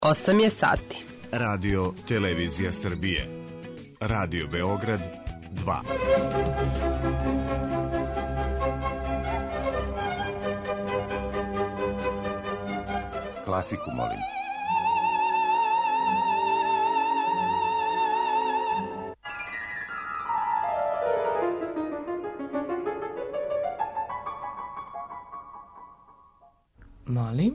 8 je sati. Radio Televizija Srbije. Radio Beograd 2. Klasiku molim. Molim?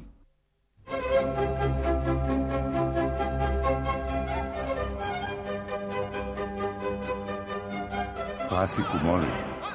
Klasiku molim.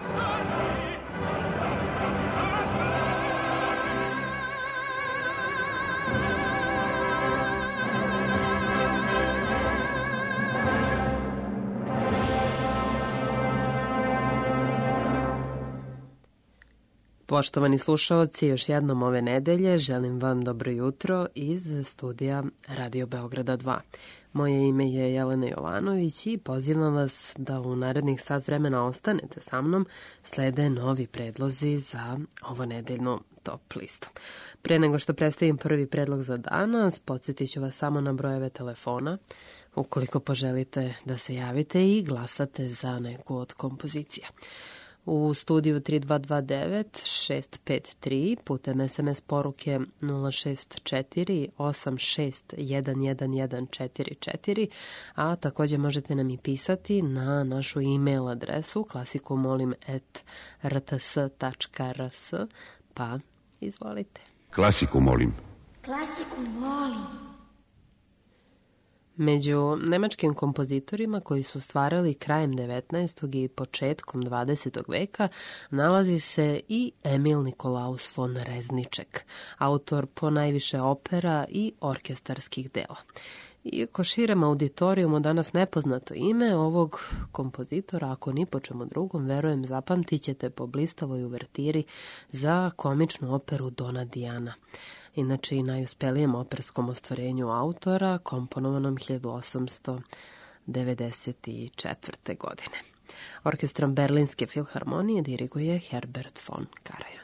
Poštovani slušaoci, još jednom ove nedelje želim vam dobro jutro iz studija Radio Beograda 2. Moje ime je Jelena Jovanović i pozivam vas da u narednih sat vremena ostanete sa mnom, slede novi predlozi za ovo nedeljnu top listu. Pre nego što predstavim prvi predlog za danas, podsjetit ću vas samo na brojeve telefona, ukoliko poželite da se javite i glasate za neku od kompozicija. U studiju 3229-653 putem SMS poruke 064-86-11144, a također možete nam i pisati na našu e-mail adresu klasikumolim@rts.rs, pa izvolite. Klasiku molim. Klasiku molim. Među nemačkim kompozitorima koji su stvarali krajem 19. i početkom 20. veka nalazi se i Emil Nikolaus von Rezniček, autor ponajviše opera i orkestarskih dela. Iako širem auditorijumu danas nepoznato ime ovog kompozitora, ako ni po čemu drugom, verujem zapamtit ćete po blistavoj uvertiri za komičnu operu Dona Dijana. Inače i najuspelijem operskom ostvarenju autora, komponovanom 1894. godine. Orkestrom Berlinske filharmonije diriguje Herbert von Karajan.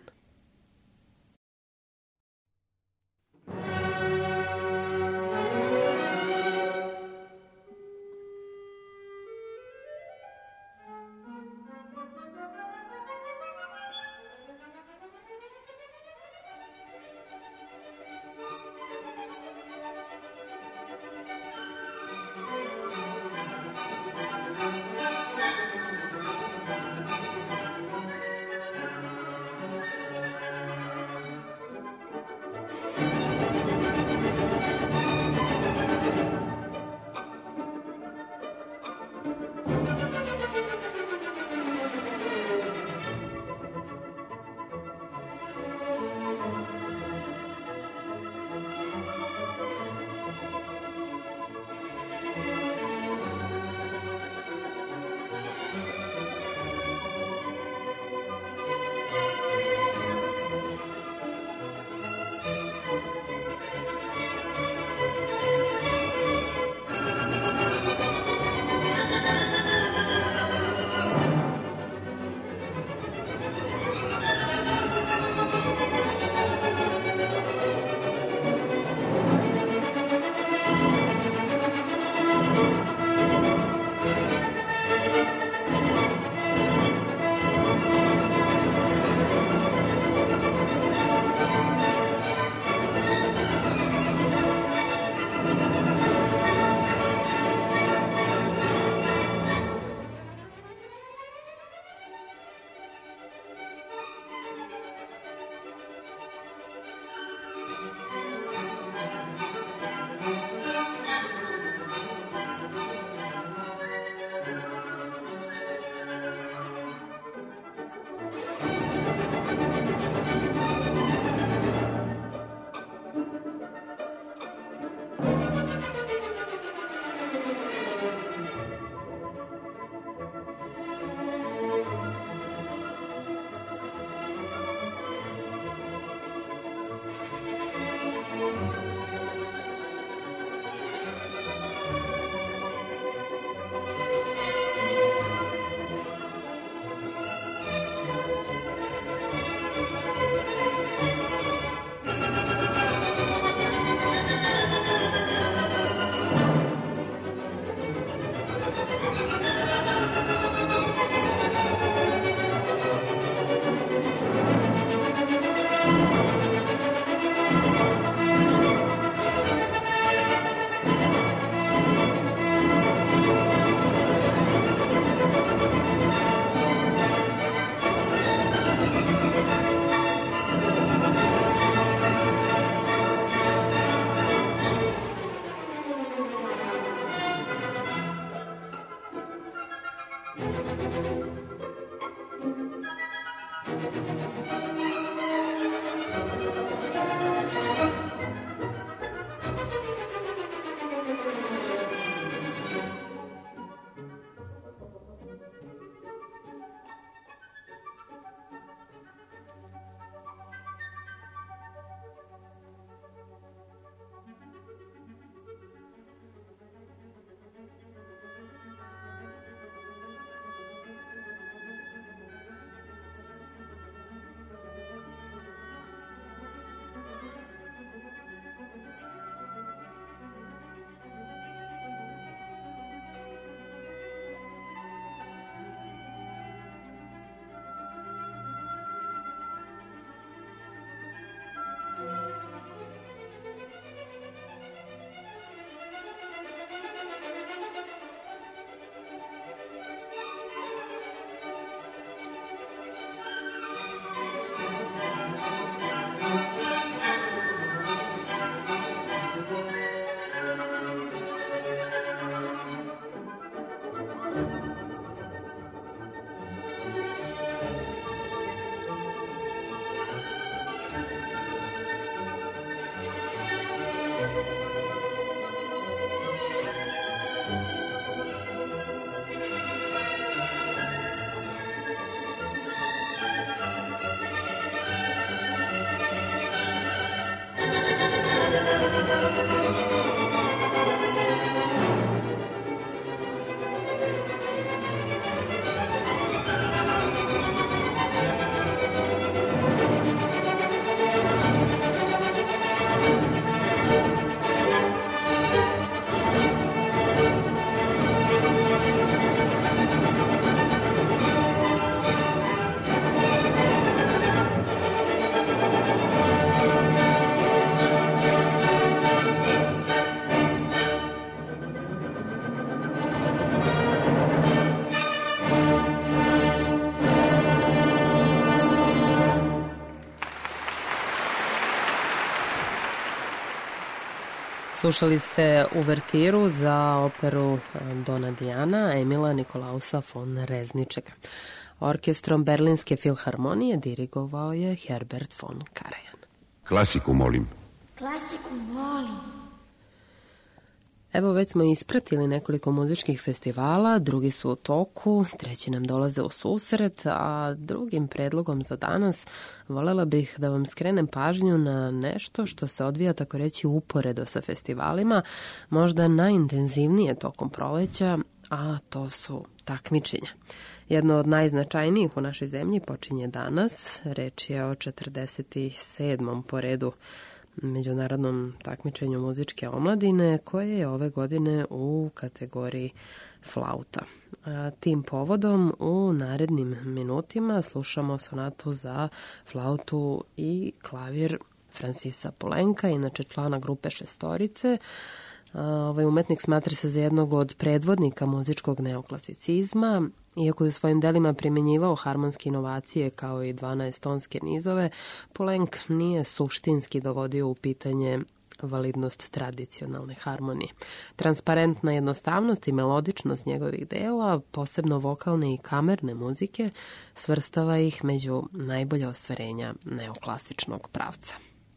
Slušali ste uvertiru za operu Dona Dijana Emila Nikolausa von Rezničeka. Orkestrom Berlinske filharmonije dirigovao je Herbert von Karajan. Klasiku molim. Klasiku molim. Evo, već smo ispratili nekoliko muzičkih festivala, drugi su u toku, treći nam dolaze u susret, a drugim predlogom za danas voljela bih da vam skrenem pažnju na nešto što se odvija, tako reći, uporedo sa festivalima, možda najintenzivnije tokom proleća, a to su takmičenja. Jedno od najznačajnijih u našoj zemlji počinje danas, reč je o 47. po redu međunarodnom takmičenju muzičke omladine koje je ove godine u kategoriji flauta. Tim povodom u narednim minutima slušamo sonatu za flautu i klavir Francisa Poulenca, inače člana grupe Šestorice. Ovaj umetnik smatra se za jednog od predvodnika muzičkog neoklasicizma. Iako je u svojim delima primjenjivao harmonske inovacije kao i 12-tonske nizove, Poulenc nije suštinski dovodio u pitanje validnost tradicionalne harmonije. Transparentna jednostavnost i melodičnost njegovih dela, posebno vokalne i kamerne muzike, svrstava ih među najbolje ostvarenja neoklasičnog pravca.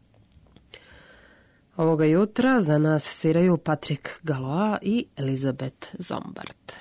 Ovoga jutra za nas sviraju Patrick Galois i Elizabeth Zombart.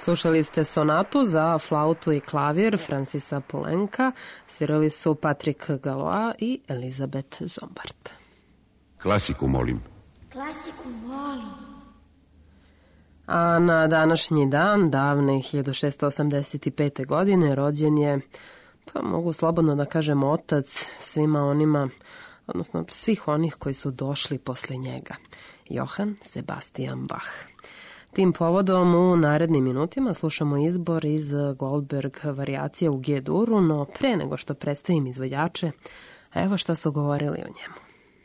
Slušali ste sonatu za flautu i klavir Francisa Poulenca, svirali su Patrick Galois i Elizabeth Zombart. Klasiku molim. Klasiku molim. A na današnji dan, davne 1685. godine, rođen je, pa mogu slobodno da kažem, otac svima onima, odnosno svih onih koji su došli posle njega, Johann Sebastian Bach. Tim povodom u narednim minutima slušamo izbor iz Goldberg varijacije u G-duru, no pre nego što predstavim izvođače, evo šta su govorili o njemu.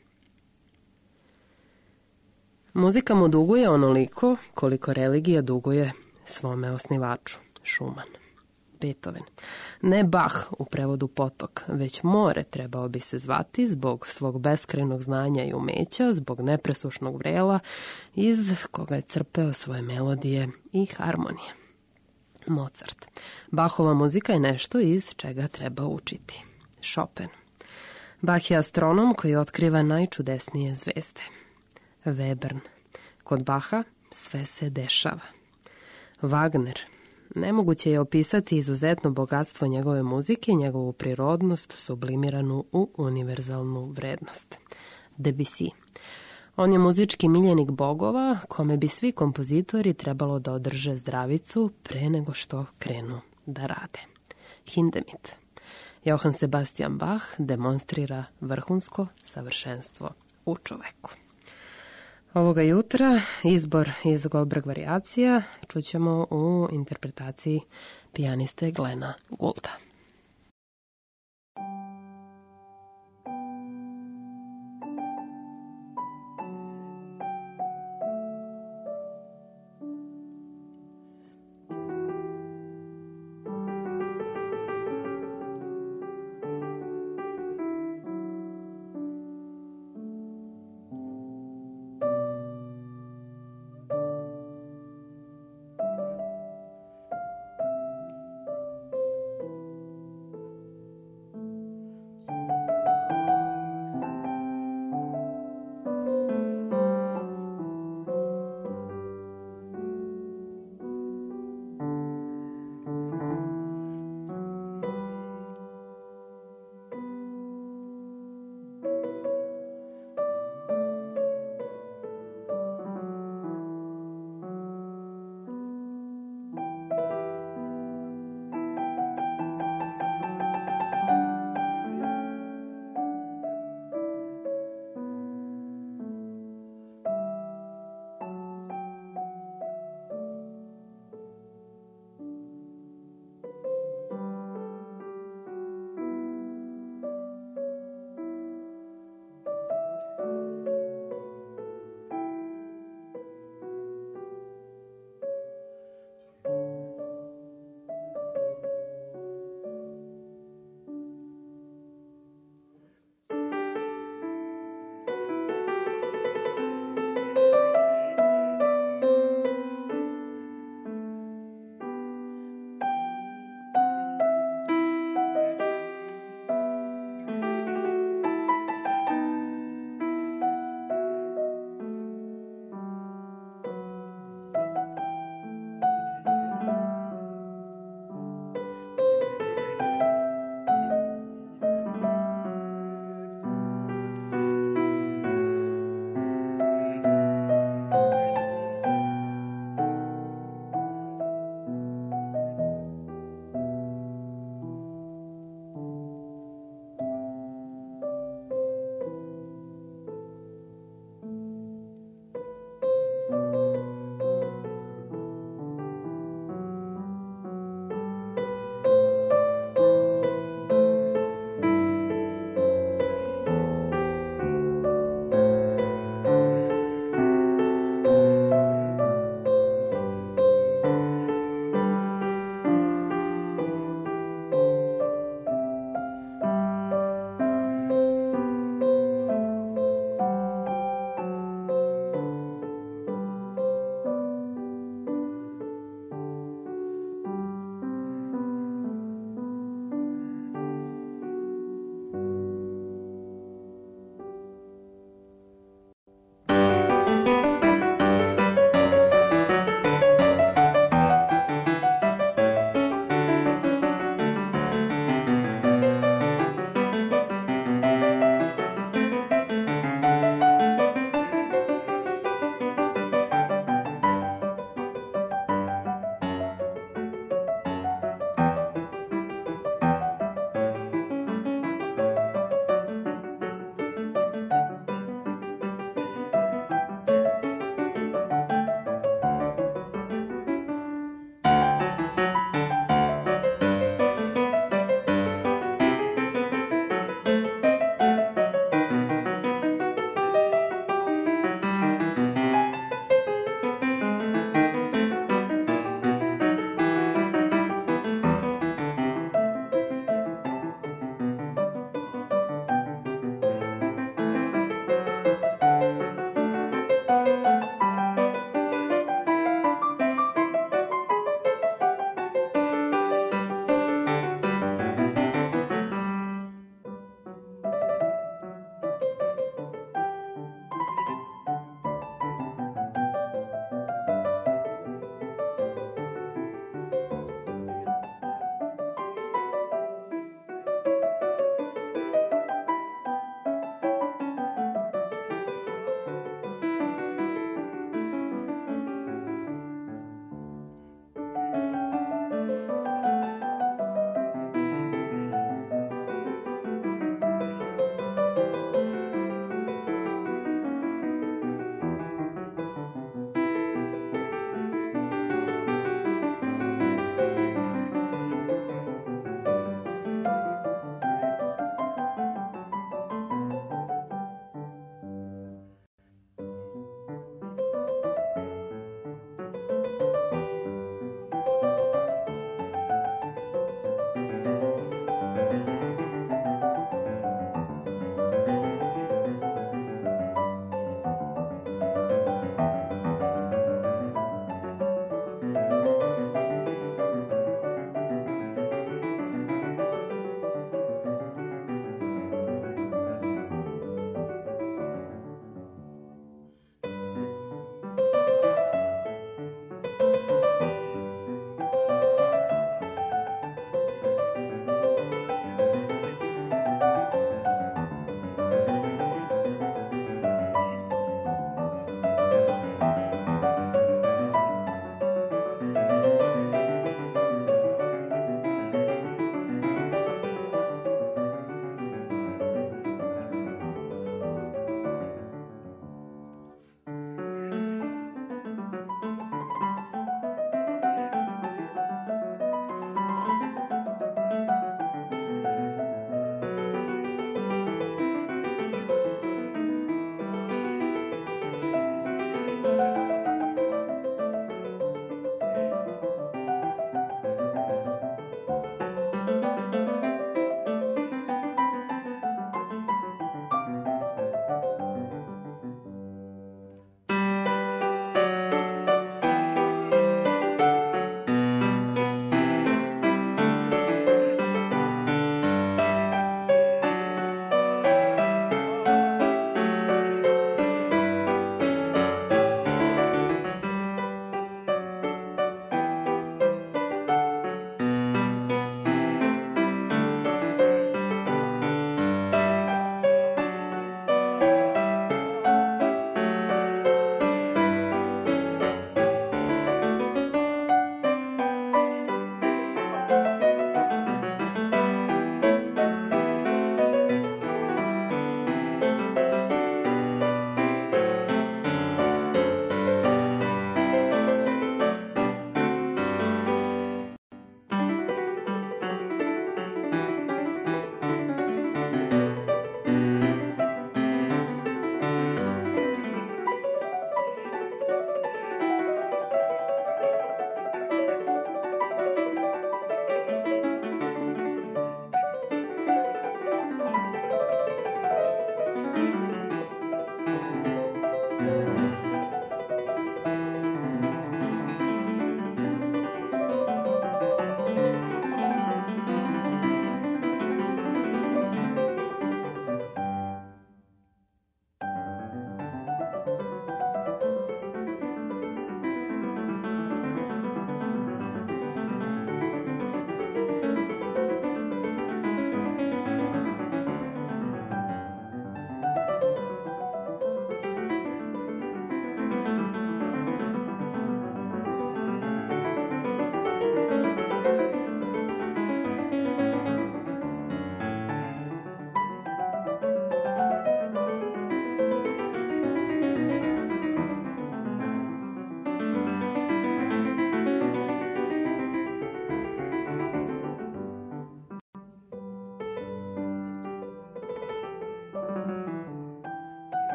Muzika mu duguje onoliko koliko religija duguje svome osnivaču, Schumann. Beethoven. Ne Bach u prevodu potok, već more trebao bi se zvati zbog svog beskrajnog znanja i umeća, zbog nepresušnog vrela iz koga je crpeo svoje melodije i harmonije. Mozart. Bachova muzika je nešto iz čega treba učiti. Chopin. Bach je astronom koji otkriva najčudesnije zvezde. Webern. Kod Bacha sve se dešava. Wagner. Nemoguće je opisati izuzetno bogatstvo njegove muzike i njegovu prirodnost sublimiranu u univerzalnu vrednost. Debussy. On je muzički miljenik bogova, kome bi svi kompozitori trebalo da održe zdravicu pre nego što krenu da rade. Hindemith. Johann Sebastian Bach demonstrira vrhunsko savršenstvo u čoveku. Ovoga jutra izbor iz Goldberg varijacija čućemo u interpretaciji pijaniste Glena Goulda.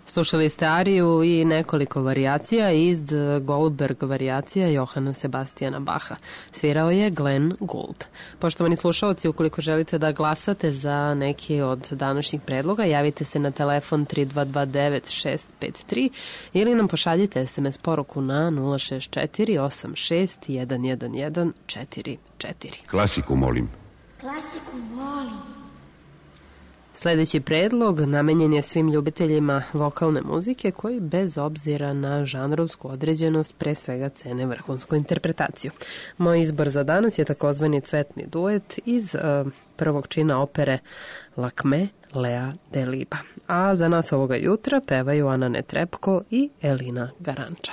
Slušali ste ariju i nekoliko varijacija iz Goldberg varijacija Johana Sebastijana Bacha. Svirao je Glenn Gould. Poštovani slušalci, ukoliko želite da glasate za neki od današnjih predloga, javite se na telefon 3229-653 ili nam pošaljite SMS poruku na 064-86-111-44. Klasiku molim. Klasiku volim. Sljedeći predlog namenjen je svim ljubiteljima vokalne muzike koji bez obzira na žanrovsku određenost pre svega cene vrhunsku interpretaciju. Moj izbor za danas je takozvani cvetni duet iz prvog čina opere Lakme Lea Deliba. A za nas ovoga jutra pevaju Ana Netrebko i Elina Garanča.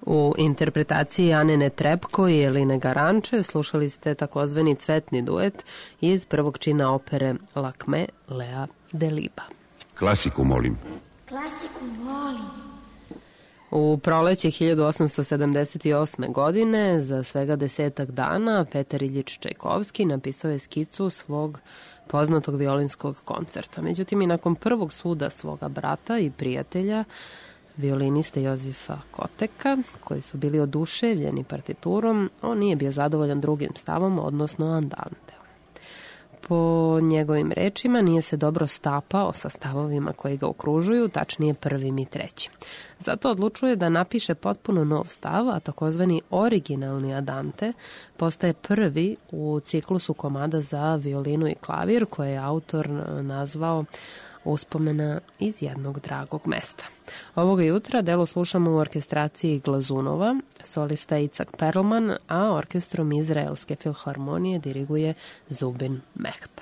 U interpretaciji Anene Trepko i Eline Garanče slušali ste takozvani cvetni duet iz prvog čina opere Lakme Lea Deliba. Klasiku molim. Klasiku volim. U proleće 1878. godine, za svega 10 dana, Petar Iljič Čajkovski napisao je skicu svog poznatog violinskog koncerta. Međutim, i nakon prvog suda svoga brata i prijatelja, violiniste Jozifa Koteka, koji su bili oduševljeni partiturom, on nije bio zadovoljan drugim stavom, odnosno andante. Po njegovim rečima nije se dobro stapao sa stavovima koji ga okružuju, tačnije prvim i trećim. Zato odlučuje da napiše potpuno nov stav, a takozvani originalni andante postaje prvi u ciklusu komada za violinu i klavir koje je autor nazvao Uspomena iz jednog dragog mesta. Ovoga jutra delo slušamo u orkestraciji Glazunova, solista Icak Perlman, a orkestrom Izraelske filharmonije diriguje Zubin Mehta.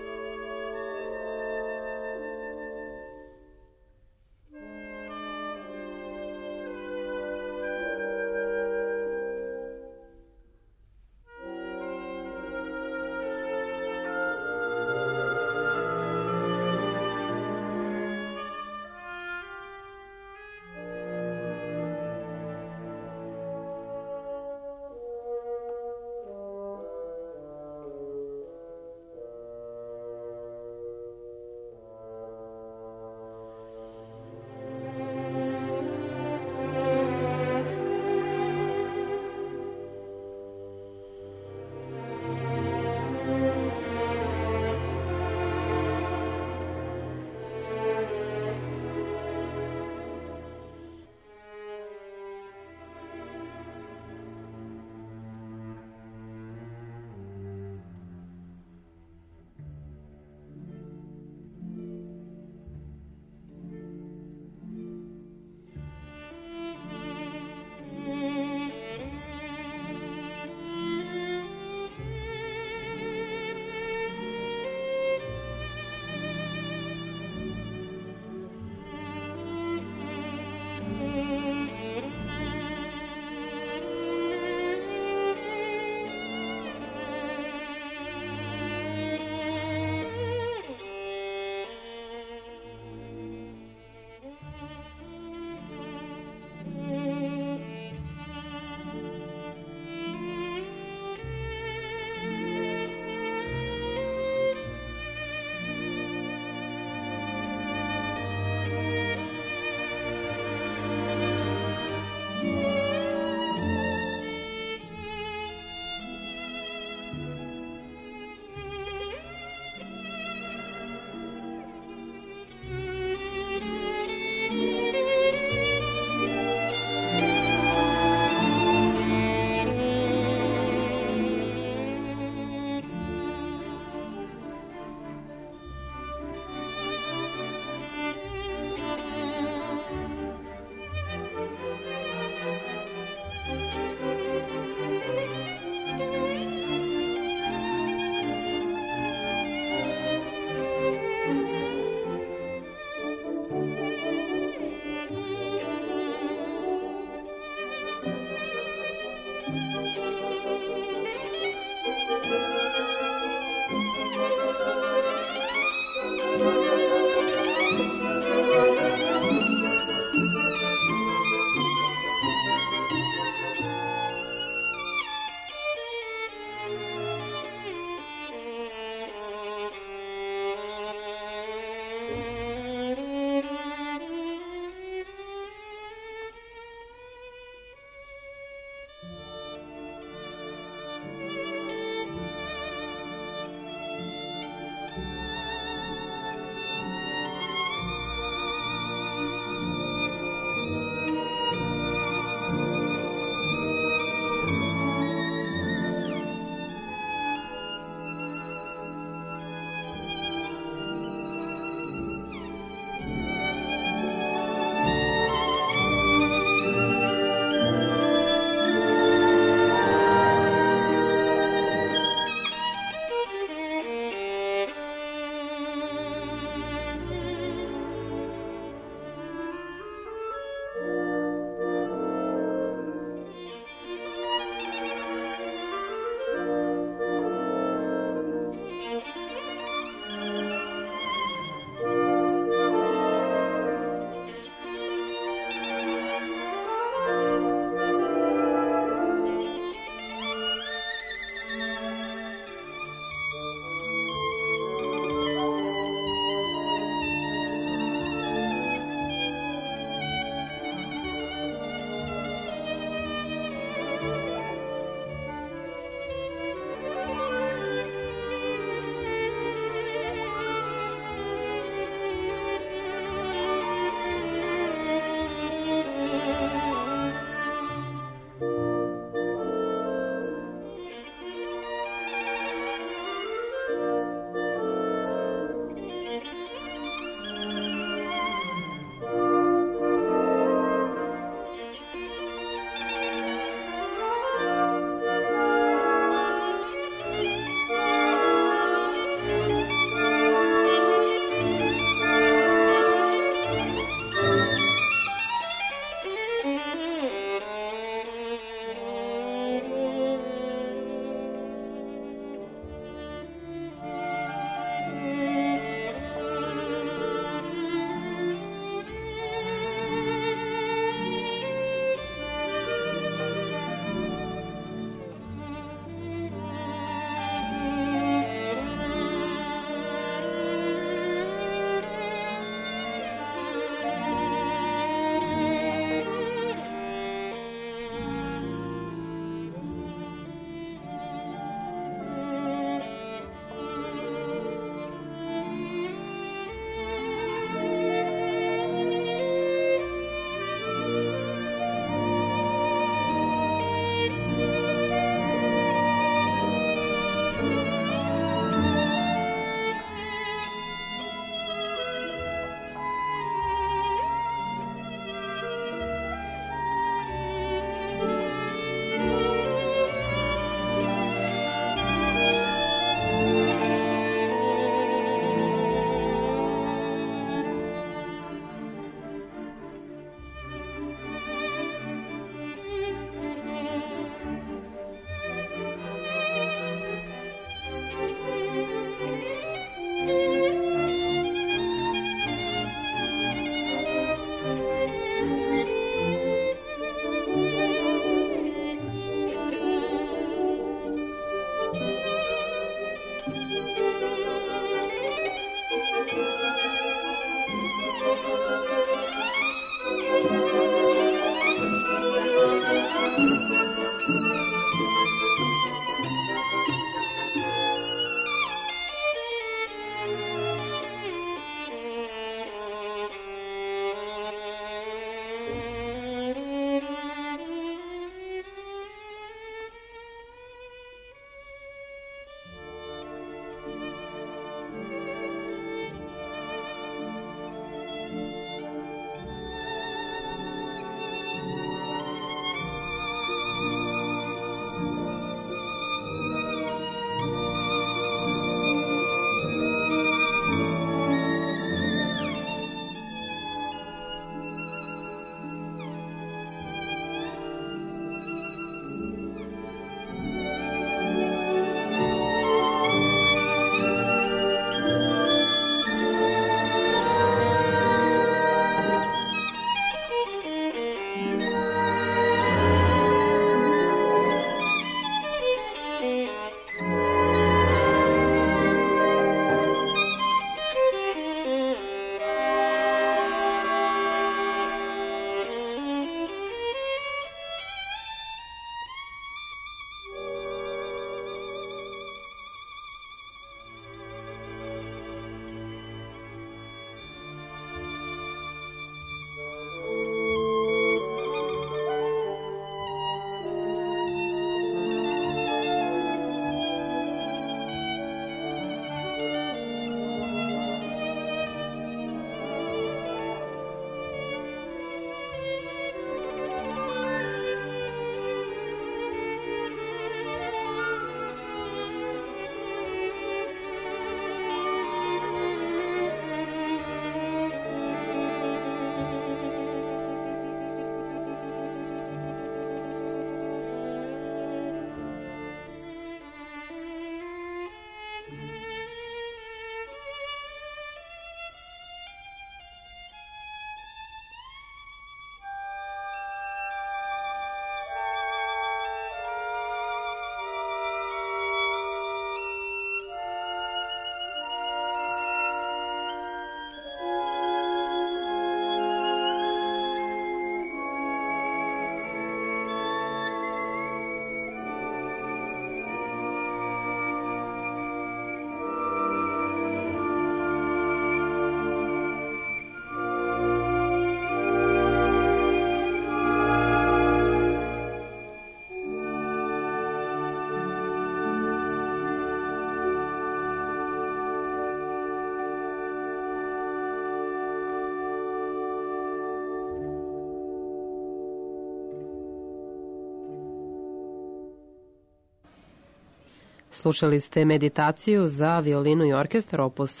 Slušali ste meditaciju za violinu i orkestar opus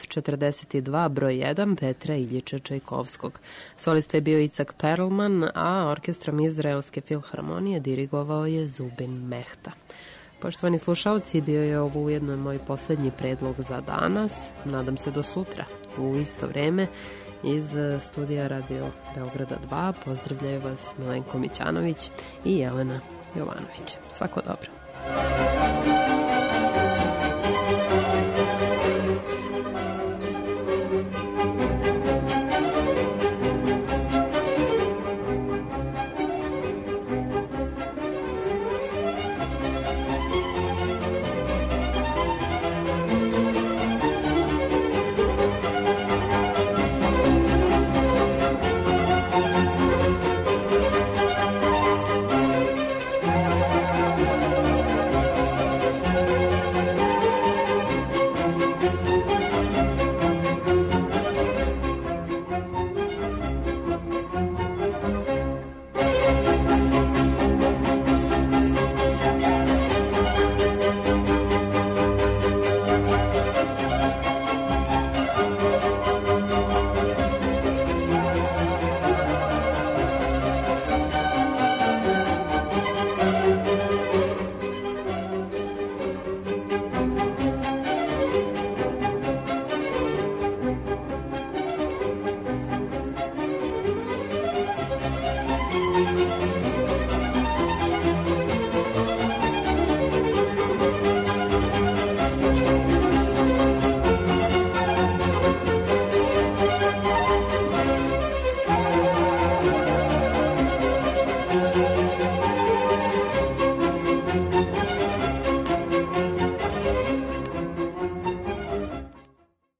42 broj 1 Petra Iljiča Čajkovskog. Solista je bio Icak Perlman, a orkestrom Izraelske filharmonije dirigovao je Zubin Mehta. Poštovani slušalci, bio je ovo ujedno moj poslednji predlog za danas. Nadam se do sutra u isto vreme. Iz studija Radio Beograda 2 pozdravljaju vas Milenko Mićanović i Jelena Jovanović. Svako dobro.